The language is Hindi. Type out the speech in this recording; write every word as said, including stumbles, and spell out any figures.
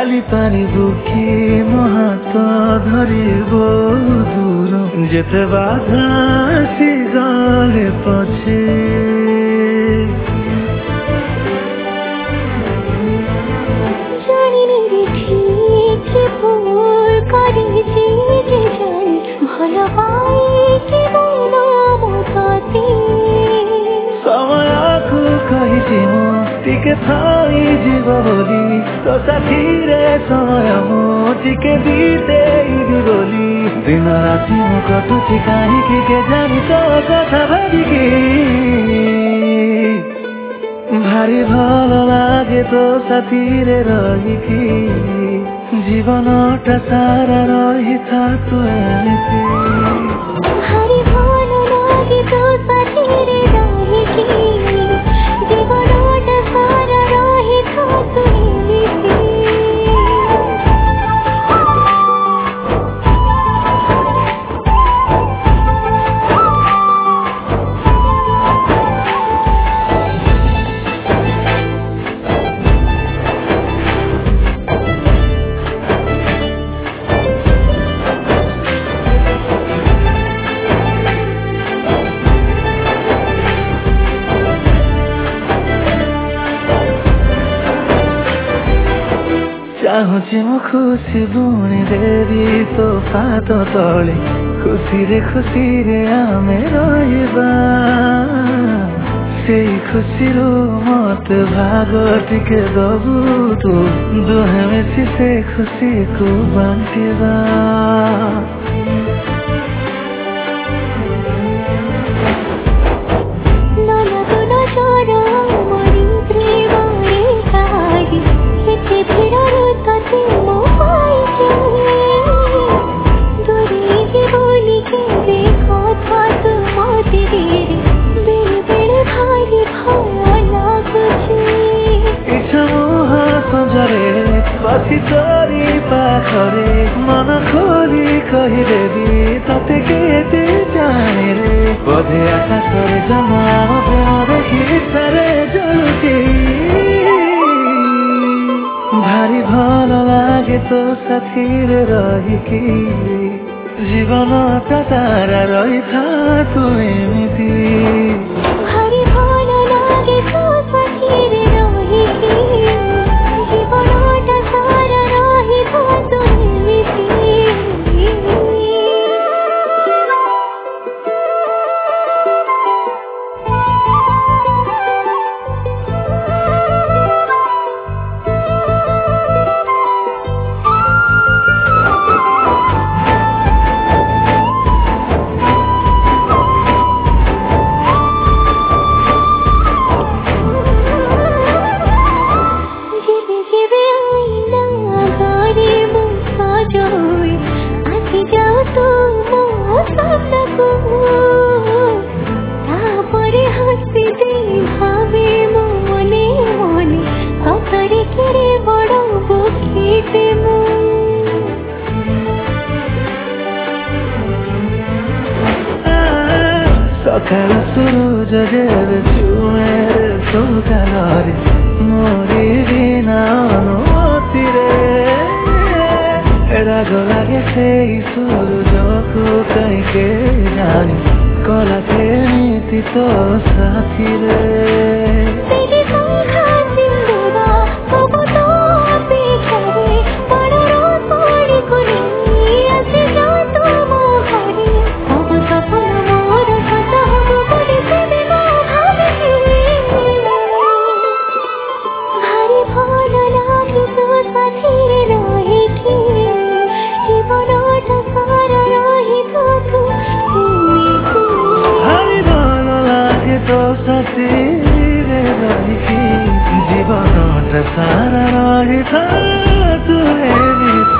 खाली पानी बुकी ମୋ ହାତ ଧରିବ ଦୂର ଯେତେ ବାଧା ଆସିଗଲେ ପଛେ ଜାଣିନି ରେ ଠିକ୍ ଭୁଲ କରିଛି ଯେ ଜାଣି ଭଲ ପାଇଛି ମନ ମୋ ତତେ ସମୟକୁ କହିଛି ମୁଁ ଟିକେ ଥାଇଯିବ ବୋଲି ତୋ ସାଥିରେ ସମୟ ମୁଁ ଟିକେ ବିତେଇବି ବୋଲି ଦିନ ରାତି ମୁଁ କଟୁଛି କାହିଁକି କେଜାଣି ତୋ କଥା ଭାବିକି ଭାରି ଭଲ ଲାଗେ ତୋ ସାଥିରେ ରହିକି ଜୀବନଟା ସାରା ରହିଥା ତୁ ଏମିତି ଭାରି ଭଲ ଲାଗେ ତୋ ସାଥିରେ ରହିକି ଜୀବନଟା ସାରା ରହିଥା ତୁ ଏମିତି ଚାହୁଁଛି ମୁଁ ଖୁସି ବୁଣି ଦେବି ତୋ ପାଦ ତଳେ ଖୁସିରେ ଖୁସିରେ ଆମେ ରହିବା ସେଇ ଖୁସିରୁ ମତେ ଭାଗ ଟିକେ ଦବୁ ତୁ ଦୁହେଁ ମିଶି ସେ ଖୁସିକୁ ବାଣ୍ଟିବା बसी तोरी पाखरे मन खोली कहिदेवी तते केते जाने रे बोधे आकाशरे जमा देखि सारे जलुची भारी भल लागे तो साथीरे रहिकी जीवनटा सारा रहिथा तू एमिति भारी भल लागे तो साथीरे रहिकी जीवनटा सारा रहिथा तू एमिति सकाल सुरुज जेबे छुएरे सकालरे मोरी बिना अनुमति रे राग लागे सेई सुरुजको काई के जानी कला केमिति तो साथी रे जीवन सारा रही था तू